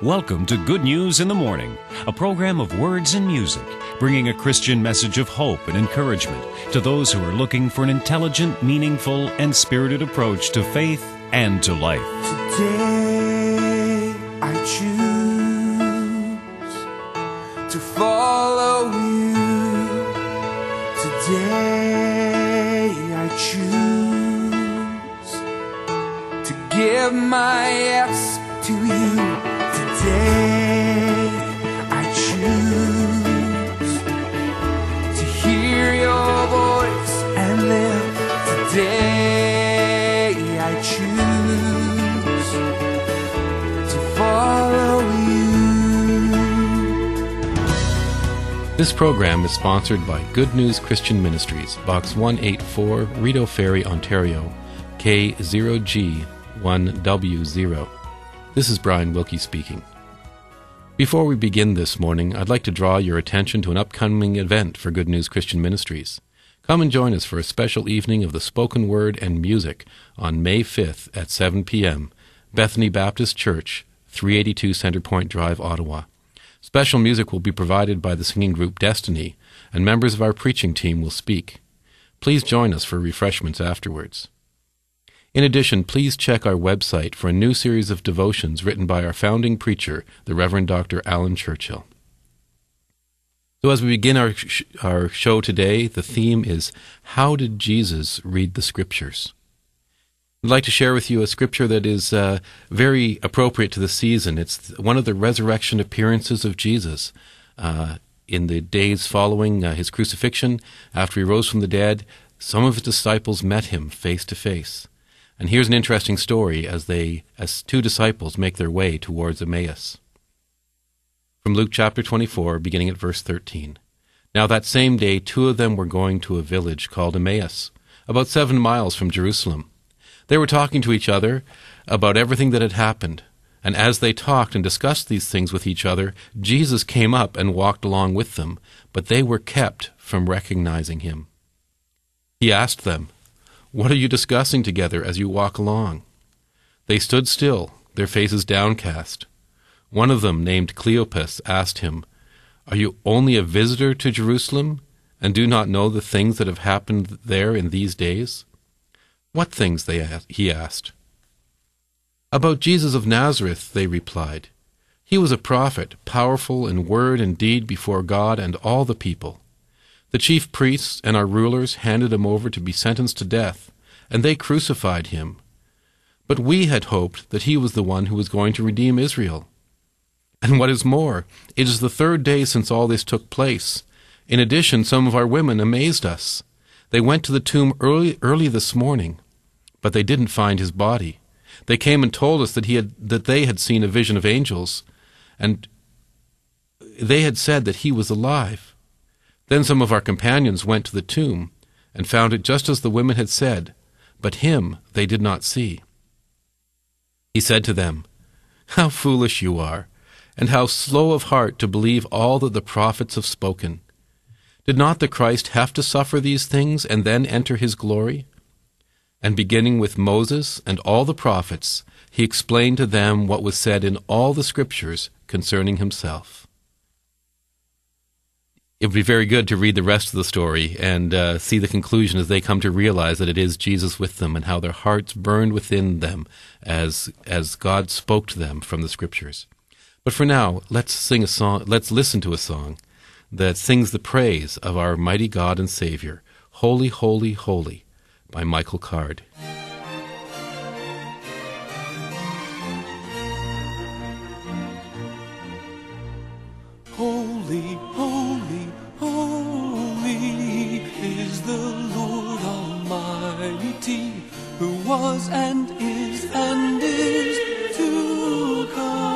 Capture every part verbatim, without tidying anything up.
Welcome to Good News in the Morning, a program of words and music, bringing a Christian message of hope and encouragement to those who are looking for an intelligent, meaningful, and spirited approach to faith and to life. Today I choose to follow you. Today I choose to give my yes to you. Today I choose to hear your voice and live. Today I choose to follow you. This program is sponsored by Good News Christian Ministries, Box one eighty-four, Rideau Ferry, Ontario, K zero G one W zero. This is Brian Wilkie speaking. Before we begin this morning, I'd like to draw your attention to an upcoming event for Good News Christian Ministries. Come and join us for a special evening of the spoken word and music on May fifth at seven p.m., Bethany Baptist Church, three eighty-two Centrepoint Drive, Ottawa. Special music will be provided by the singing group Destiny, and members of our preaching team will speak. Please join us for refreshments afterwards. In addition, please check our website for a new series of devotions written by our founding preacher, the Reverend Doctor Alan Churchill. So as we begin our, sh- our show today, the theme is, How did Jesus read the Scriptures? I'd like to share with you a scripture that is uh, very appropriate to the season. It's one of the resurrection appearances of Jesus uh, in the days following uh, his crucifixion. After he rose from the dead, some of his disciples met him face to face. And here's an interesting story as they, as two disciples make their way towards Emmaus. From Luke chapter twenty-four, beginning at verse thirteen. Now that same day, two of them were going to a village called Emmaus, about seven miles from Jerusalem. They were talking to each other about everything that had happened. And as they talked and discussed these things with each other, Jesus came up and walked along with them, but they were kept from recognizing him. He asked them, "What are you discussing together as you walk along?" They stood still, their faces downcast. One of them, named Cleopas, asked him, "Are you only a visitor to Jerusalem, and do not know the things that have happened there in these days?" "What things?" they asked, he asked. "About Jesus of Nazareth," they replied. "He was a prophet, powerful in word and deed before God and all the people. The chief priests and our rulers handed him over to be sentenced to death, and they crucified him. But we had hoped that he was the one who was going to redeem Israel. And what is more, it is the third day since all this took place. In addition, some of our women amazed us. They went to the tomb early, early this morning, but they didn't find his body. They came and told us that he had, that they had seen a vision of angels, and they had said that he was alive. Then some of our companions went to the tomb and found it just as the women had said, but him they did not see." He said to them, "How foolish you are, and how slow of heart to believe all that the prophets have spoken. Did not the Christ have to suffer these things and then enter his glory?" And beginning with Moses and all the prophets, he explained to them what was said in all the Scriptures concerning himself. It would be very good to read the rest of the story and uh, see the conclusion as they come to realize that it is Jesus with them and how their hearts burned within them as as God spoke to them from the Scriptures. But for now, let's sing a song. Let's listen to a song that sings the praise of our mighty God and Savior, "Holy, Holy, Holy," by Michael Card. Holy, holy, holy is the Lord Almighty, who was and is and is to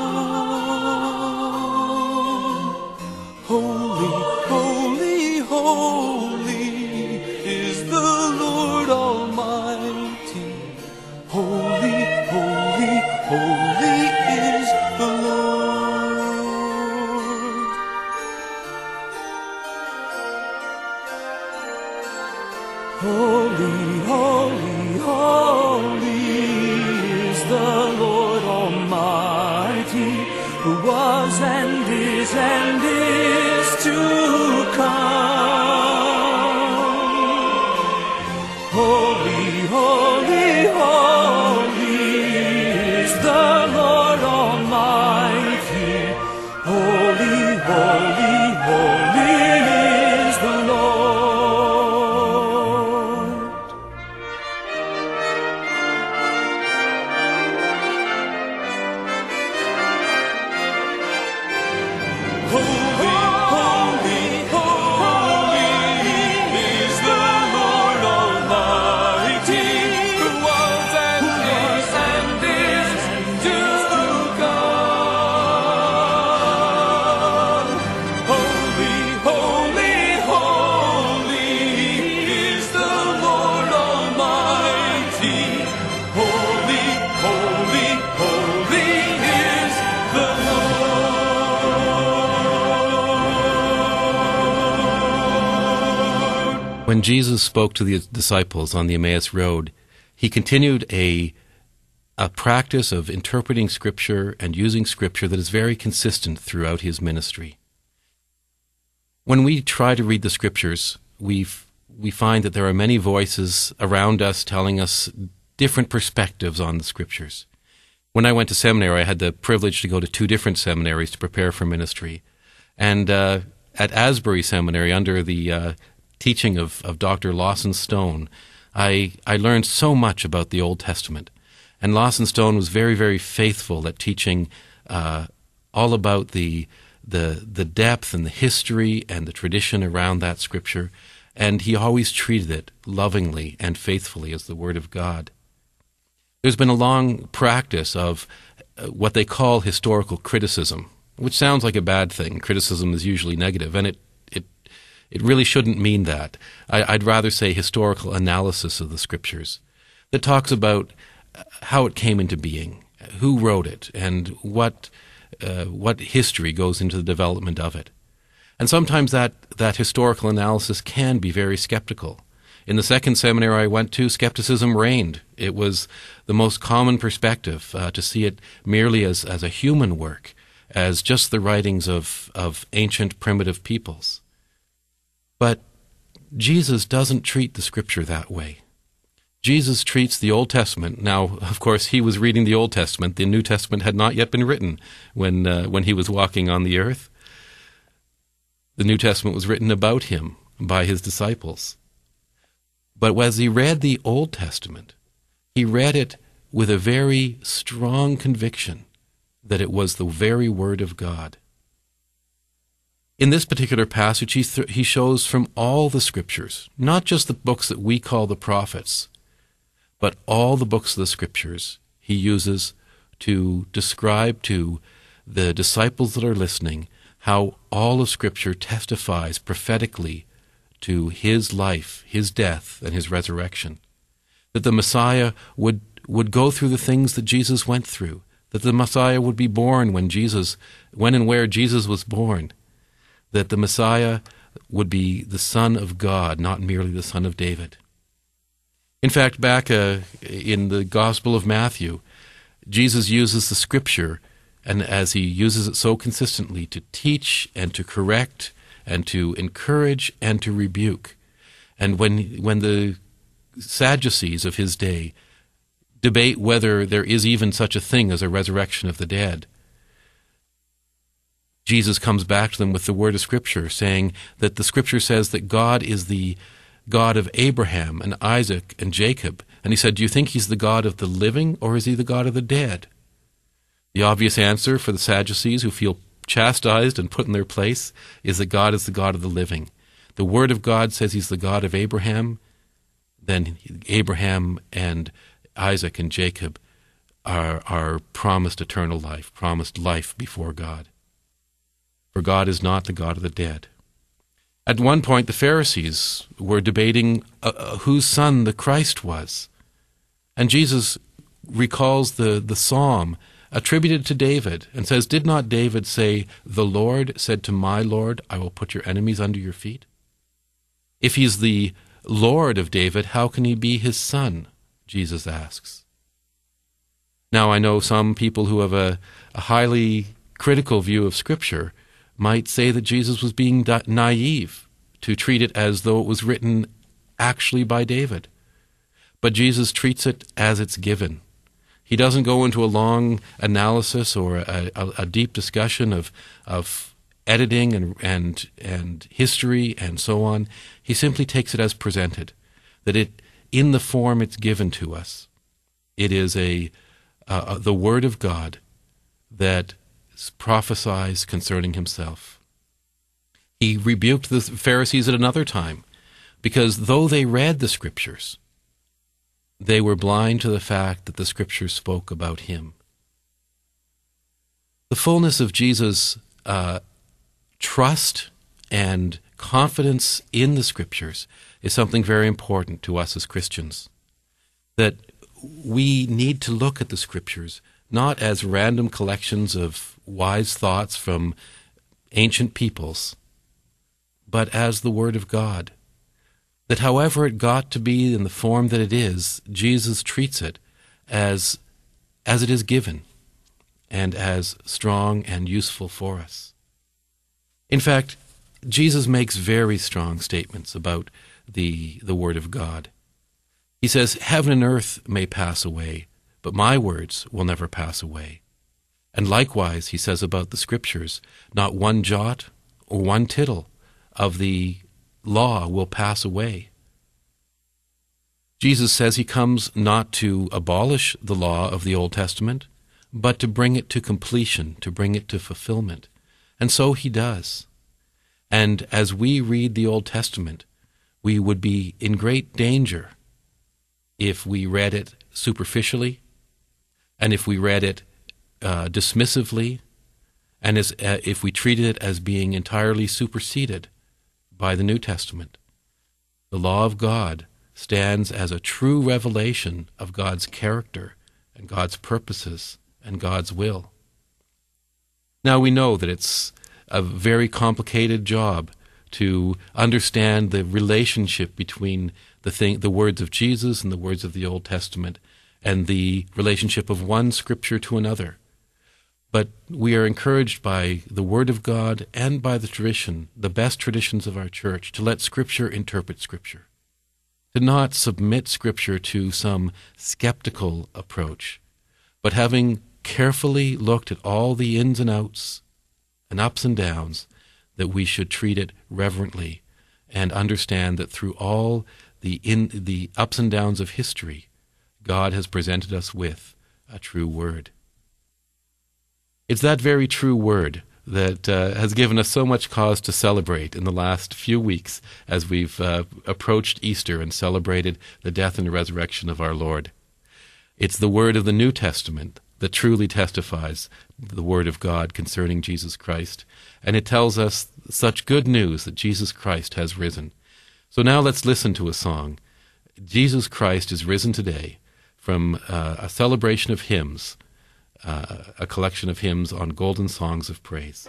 come. Holy, holy, holy is the Lord Almighty. Holy, holy, holy is the Lord. Holy, holy, holy is the Lord Almighty, who was and is and is to come. Holy, holy, holy is the Lord Almighty. Holy, holy, holy is the Lord. Holy, holy, holy is the Lord Almighty, who was and is and is to come. Holy, holy, holy is the Lord Almighty. Holy, holy, holy is the Lord. When Jesus spoke to the disciples on the Emmaus Road, he continued a, a practice of interpreting Scripture and using Scripture that is very consistent throughout his ministry. When we try to read the Scriptures, we we find that there are many voices around us telling us different perspectives on the Scriptures. When I went to seminary, I had the privilege to go to two different seminaries to prepare for ministry. And uh, at Asbury Seminary, under the uh, teaching of, of Doctor Lawson Stone, I, I learned so much about the Old Testament. And Lawson Stone was very, very faithful at teaching uh, all about the, the, the depth and the history and the tradition around that Scripture. And he always treated it lovingly and faithfully as the Word of God. There's been a long practice of uh, what they call historical criticism, which sounds like a bad thing. Criticism is usually negative, and it it it really shouldn't mean that. I, I'd rather say historical analysis of the Scriptures that talks about how it came into being, who wrote it, and what uh, what history goes into the development of it. And sometimes that, that historical analysis can be very skeptical. In the second seminary I went to, skepticism reigned. It was the most common perspective, uh, to see it merely as, as a human work, as just the writings of, of ancient primitive peoples. But Jesus doesn't treat the Scripture that way. Jesus treats the Old Testament. Now, of course, he was reading the Old Testament. The New Testament had not yet been written when uh, when he was walking on the earth. The New Testament was written about him by his disciples. But as he read the Old Testament, he read it with a very strong conviction that it was the very Word of God. In this particular passage, he, th- he shows from all the Scriptures, not just the books that we call the prophets, but all the books of the Scriptures he uses to describe to the disciples that are listening how all of Scripture testifies prophetically to his life, his death, and his resurrection. That the Messiah would, would go through the things that Jesus went through. That the Messiah would be born when Jesus, when and where Jesus was born. That the Messiah would be the Son of God, not merely the Son of David. In fact, back uh, in the Gospel of Matthew, Jesus uses the Scripture, and as he uses it so consistently, to teach and to correct and to encourage and to rebuke. And when when the Sadducees of his day debate whether there is even such a thing as a resurrection of the dead, Jesus comes back to them with the word of Scripture, saying that the Scripture says that God is the God of Abraham and Isaac and Jacob. And he said, do you think he's the God of the living, or is he the God of the dead? The obvious answer for the Sadducees, who feel chastised and put in their place, is that God is the God of the living. The Word of God says he's the God of Abraham. Then Abraham and Isaac and Jacob are, are promised eternal life, promised life before God. For God is not the God of the dead. At one point, the Pharisees were debating uh, uh, whose son the Christ was. And Jesus recalls the, the psalm attributed to David and says, did not David say, the Lord said to my Lord, I will put your enemies under your feet? If he's the Lord of David, how can he be his son? Jesus asks. Now, I know some people who have a, a highly critical view of Scripture might say that Jesus was being da- naive to treat it as though it was written actually by David. But Jesus treats it as it's given. He doesn't go into a long analysis or a, a, a deep discussion of of editing and and and history and so on. He simply takes it as presented, that it in the form it's given to us. It is a uh, the Word of God that prophesies concerning himself. He rebuked the Pharisees at another time, because though they read the Scriptures, they were blind to the fact that the Scriptures spoke about him. The fullness of Jesus' uh, trust and confidence in the Scriptures is something very important to us as Christians. That we need to look at the Scriptures not as random collections of wise thoughts from ancient peoples, but as the Word of God. That however it got to be in the form that it is, Jesus treats it as, as it is given and as strong and useful for us. In fact, Jesus makes very strong statements about the, the Word of God. He says, "Heaven and earth may pass away, but my words will never pass away." And likewise, he says about the Scriptures, not one jot or one tittle of the law will pass away. Jesus says he comes not to abolish the law of the Old Testament, but to bring it to completion, to bring it to fulfillment. And so he does. And as we read the Old Testament, we would be in great danger if we read it superficially, and if we read it uh, dismissively, and as, uh, if we treated it as being entirely superseded by the New Testament. The law of God stands as a true revelation of God's character and God's purposes and God's will. Now we know that it's a very complicated job to understand the relationship between the thing, the words of Jesus and the words of the Old Testament, and the relationship of one Scripture to another. But we are encouraged by the Word of God and by the tradition, the best traditions of our church, to let Scripture interpret Scripture, to not submit Scripture to some skeptical approach, but having carefully looked at all the ins and outs and ups and downs, that we should treat it reverently and understand that through all the in the ups and downs of history, God has presented us with a true word. It's that very true word that uh, has given us so much cause to celebrate in the last few weeks as we've uh, approached Easter and celebrated the death and resurrection of our Lord. It's the word of the New Testament that truly testifies the word of God concerning Jesus Christ, and it tells us such good news that Jesus Christ has risen. So now let's listen to a song, "Jesus Christ is Risen Today," from uh, a celebration of hymns, uh, a collection of hymns on golden songs of praise.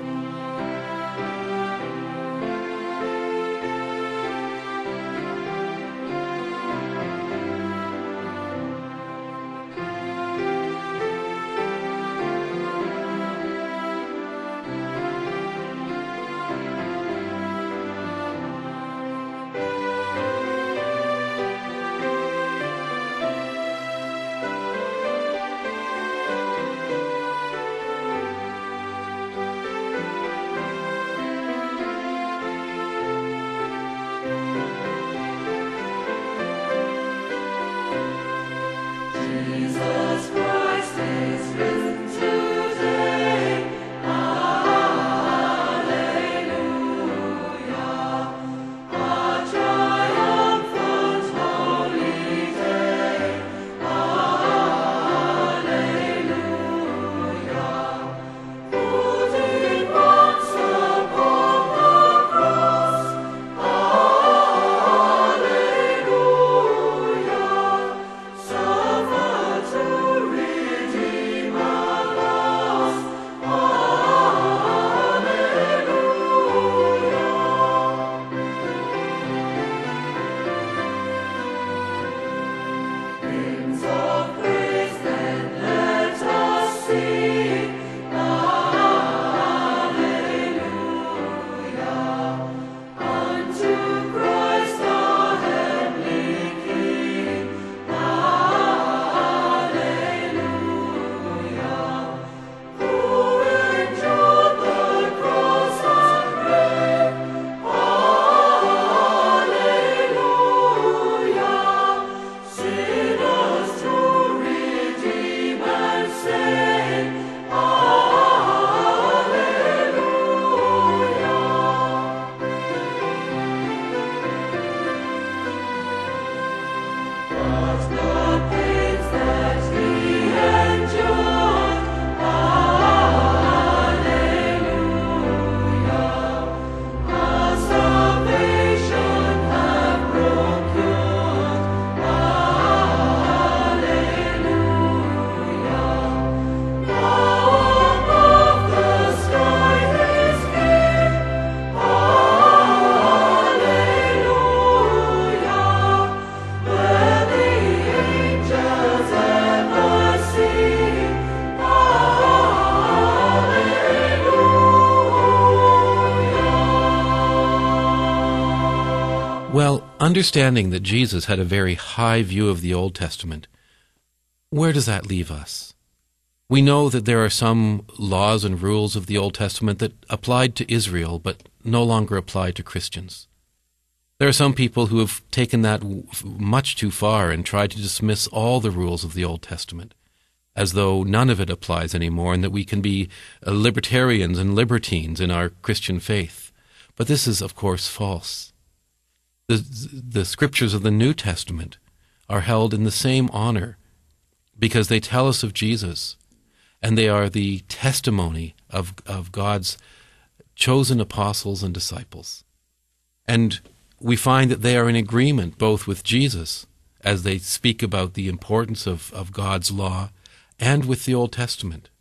understanding that Jesus had a very high view of the Old Testament, where does that leave us? We know that there are some laws and rules of the Old Testament that applied to Israel, but no longer apply to Christians. There are some people who have taken that much too far and tried to dismiss all the rules of the Old Testament, as though none of it applies anymore, and that we can be libertarians and libertines in our Christian faith. But this is, of course, false. The, the scriptures of the New Testament are held in the same honor because they tell us of Jesus, and they are the testimony of, of God's chosen apostles and disciples. And we find that they are in agreement both with Jesus as they speak about the importance of, of God's law and with the Old Testament.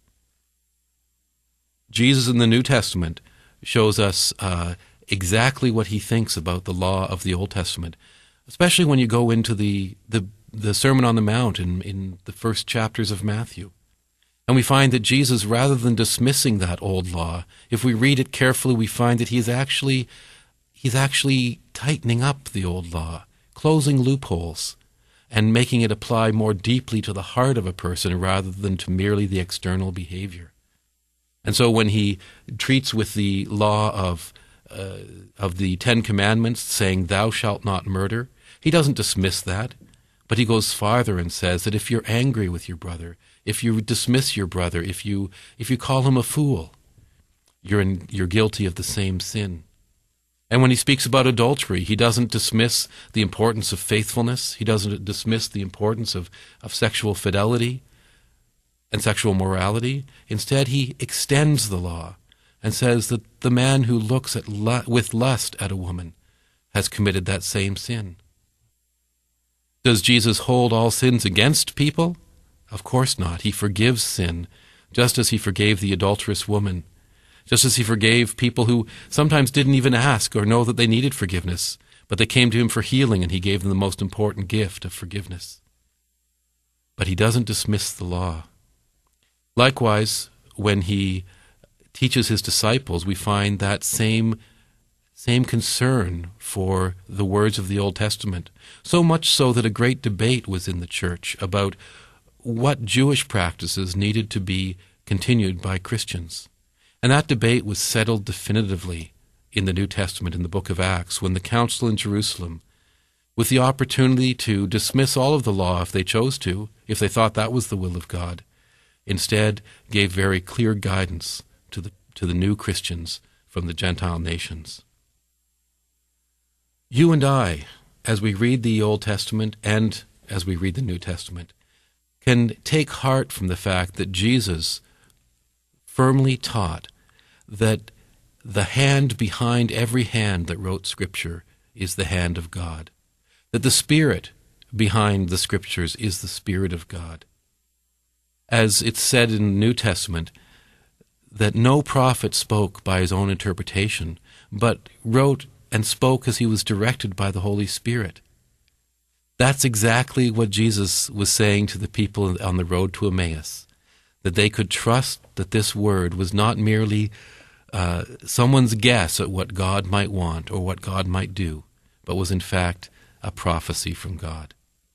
Jesus in the New Testament shows us uh, exactly what he thinks about the law of the Old Testament, especially when you go into the, the, the Sermon on the Mount in, in the first chapters of Matthew. And we find that Jesus, rather than dismissing that old law, if we read it carefully, we find that he's actually, he's actually tightening up the old law, closing loopholes, and making it apply more deeply to the heart of a person rather than to merely the external behavior. And so when he treats with the law of uh, of the Ten Commandments, saying, "Thou shalt not murder," he doesn't dismiss that, but he goes farther and says that if you're angry with your brother, if you dismiss your brother, if you if you call him a fool, you're in, you're guilty of the same sin. And when he speaks about adultery, he doesn't dismiss the importance of faithfulness. He doesn't dismiss the importance of, of sexual fidelity and sexual morality. Instead, he extends the law and says that the man who looks at lu- with lust at a woman has committed that same sin. Does Jesus hold all sins against people? Of course not. He forgives sin, just as he forgave the adulterous woman, just as he forgave people who sometimes didn't even ask or know that they needed forgiveness, but they came to him for healing, and he gave them the most important gift of forgiveness. But he doesn't dismiss the law. Likewise, when he teaches his disciples, we find that same same concern for the words of the Old Testament, so much so that a great debate was in the church about what Jewish practices needed to be continued by Christians. And that debate was settled definitively in the New Testament, in the book of Acts, when the council in Jerusalem, with the opportunity to dismiss all of the law if they chose to, if they thought that was the will of God, instead gave very clear guidance to the to the new Christians from the Gentile nations. You and I, as we read the Old Testament and as we read the New Testament, can take heart from the fact that Jesus firmly taught that the hand behind every hand that wrote Scripture is the hand of God, that the Spirit behind the Scriptures is the Spirit of God. As it's said in the New Testament, that no prophet spoke by his own interpretation, but wrote and spoke as he was directed by the Holy Spirit. That's exactly what Jesus was saying to the people on the road to Emmaus, that they could trust that this word was not merely uh, someone's guess at what God might want or what God might do, but was in fact a prophecy from God.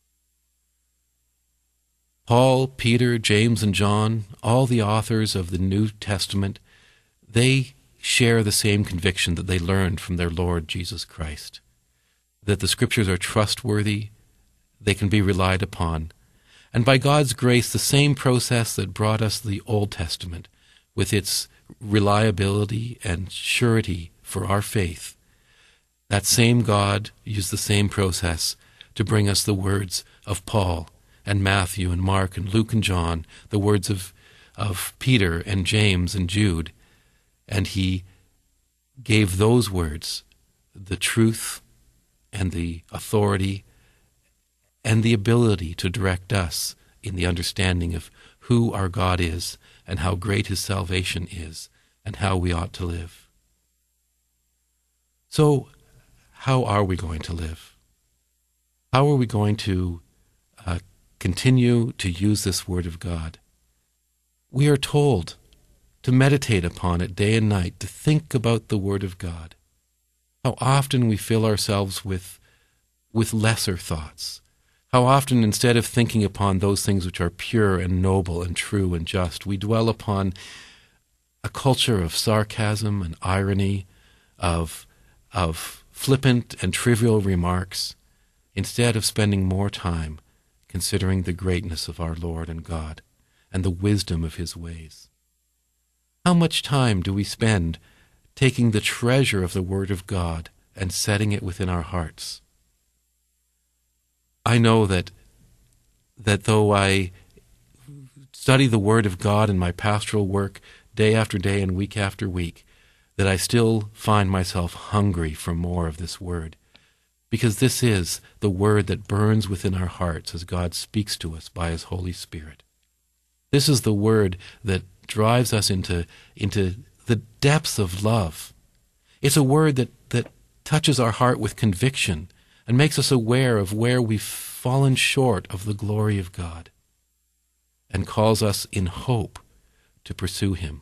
Paul, Peter, James, and John, all the authors of the New Testament, they share the same conviction that they learned from their Lord Jesus Christ, that the Scriptures are trustworthy, they can be relied upon, and by God's grace, the same process that brought us the Old Testament, with its reliability and surety for our faith, that same God used the same process to bring us the words of Paul and Matthew and Mark and Luke and John, the words of, of Peter and James and Jude, and he gave those words the truth and the authority and the ability to direct us in the understanding of who our God is and how great his salvation is and how we ought to live. So, how are we going to live? How are we going to uh, continue to use this Word of God? We are told to meditate upon it day and night, to think about the Word of God. How often we fill ourselves with with lesser thoughts? How often, instead of thinking upon those things which are pure and noble and true and just, we dwell upon a culture of sarcasm and irony, of, of flippant and trivial remarks, instead of spending more time considering the greatness of our Lord and God and the wisdom of his ways. How much time do we spend taking the treasure of the Word of God and setting it within our hearts? I know that that though I study the Word of God in my pastoral work day after day and week after week, that I still find myself hungry for more of this Word, because this is the Word that burns within our hearts as God speaks to us by his Holy Spirit. This is the Word that drives us into, into the depths of love. It's a Word that, that touches our heart with conviction and makes us aware of where we've fallen short of the glory of God, and calls us in hope to pursue him.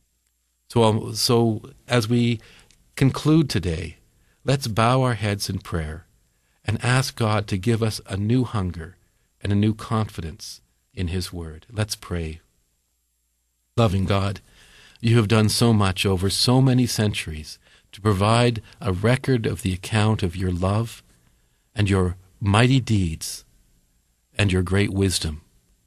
So, um, so as we conclude today, let's bow our heads in prayer and ask God to give us a new hunger and a new confidence in his word. Let's pray. Loving God, you have done so much over so many centuries to provide a record of the account of your love and your mighty deeds and your great wisdom.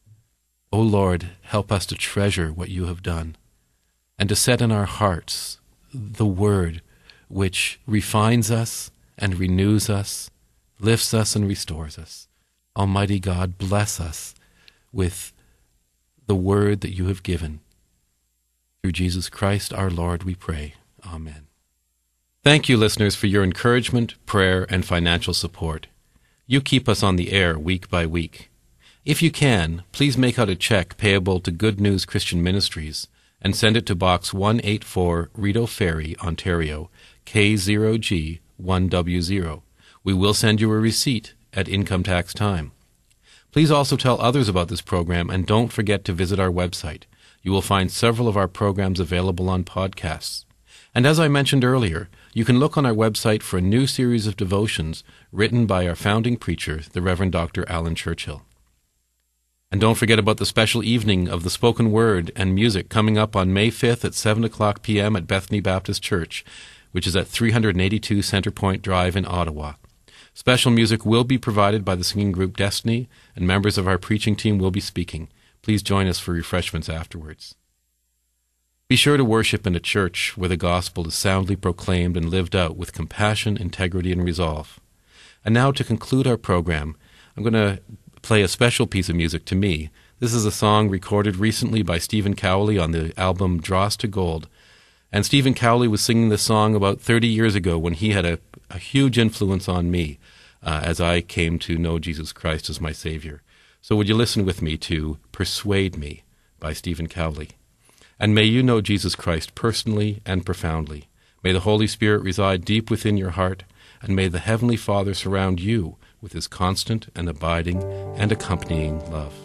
O Lord, help us to treasure what you have done and to set in our hearts the word which refines us and renews us, lifts us and restores us. Almighty God, bless us with the word that you have given. Through Jesus Christ our Lord we pray. Amen. Thank you, listeners, for your encouragement, prayer, and financial support. You keep us on the air week by week. If you can, please make out a check payable to Good News Christian Ministries and send it to Box one eighty-four, Rideau Ferry, Ontario, K zero G one W zero. We will send you a receipt at income tax time. Please also tell others about this program, and don't forget to visit our website. You will find several of our programs available on podcasts. And as I mentioned earlier, you can look on our website for a new series of devotions written by our founding preacher, the Reverend Doctor Alan Churchill. And don't forget about the special evening of the spoken word and music coming up on May fifth at seven o'clock p.m. at Bethany Baptist Church, which is at three eighty-two Centrepoint Drive in Ottawa. Special music will be provided by the singing group Destiny, and members of our preaching team will be speaking. Please join us for refreshments afterwards. Be sure to worship in a church where the gospel is soundly proclaimed and lived out with compassion, integrity, and resolve. And now, to conclude our program, I'm going to play a special piece of music to me. This is a song recorded recently by Stephen Cowley on the album Dross to Gold. And Stephen Cowley was singing this song about thirty years ago when he had a, a huge influence on me uh, as I came to know Jesus Christ as my Savior. So would you listen with me to Persuade Me by Stephen Cowley? And may you know Jesus Christ personally and profoundly. May the Holy Spirit reside deep within your heart, and may the Heavenly Father surround you with his constant and abiding and accompanying love.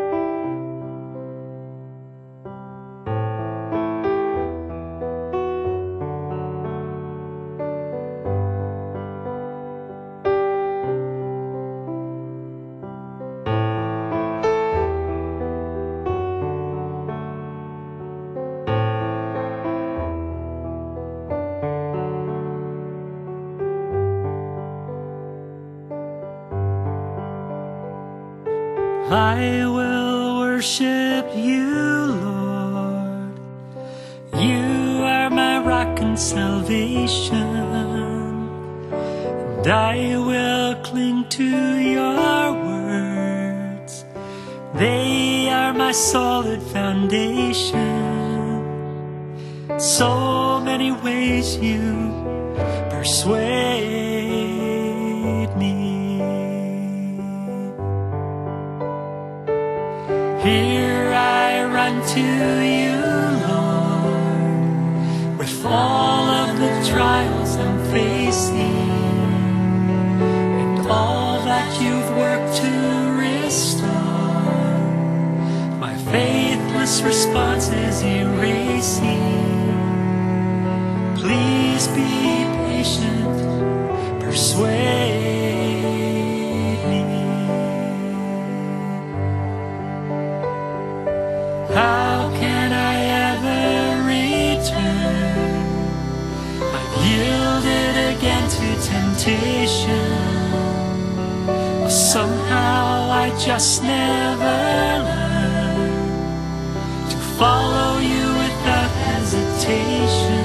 I will worship you, Lord. You are my rock and salvation, and I will cling to your words. They are my solid foundation. So many ways you persuade me. Here I run to you, Lord, with all of the trials I'm facing, and all that you've worked to restore. My faithless response is erasing. Please be patient, persuade how can I ever return? I've yielded again to temptation. Well, somehow I just never learn to follow you without hesitation.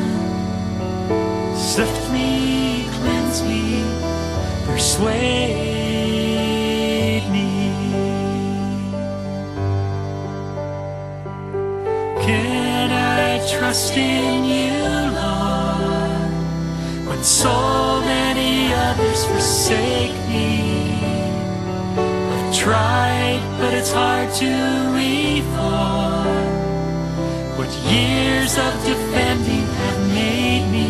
Sift me, cleanse me, persuade me. Can I trust in you, Lord, when so many others forsake me? I've tried, but it's hard to reform what years of defending have made me.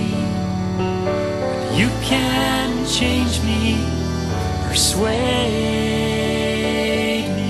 But you can change me, persuade me.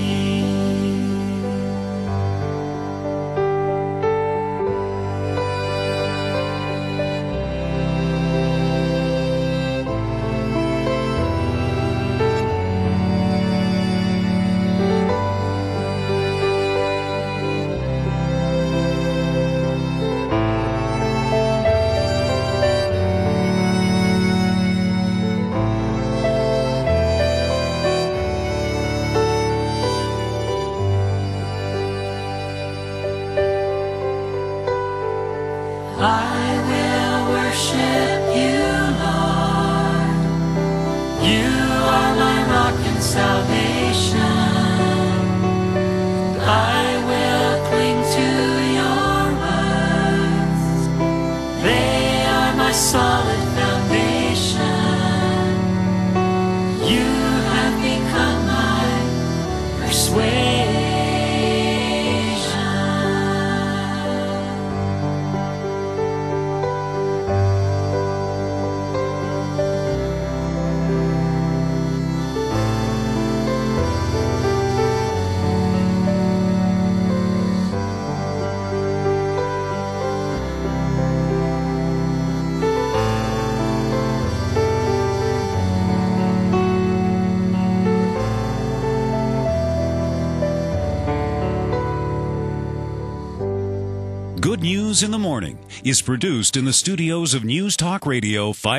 I will worship you, Lord. You are my rock and salvation. I will cling to your words. They are my solid foundation. You have become my persuasion. Good News in the Morning is produced in the studios of News Talk Radio five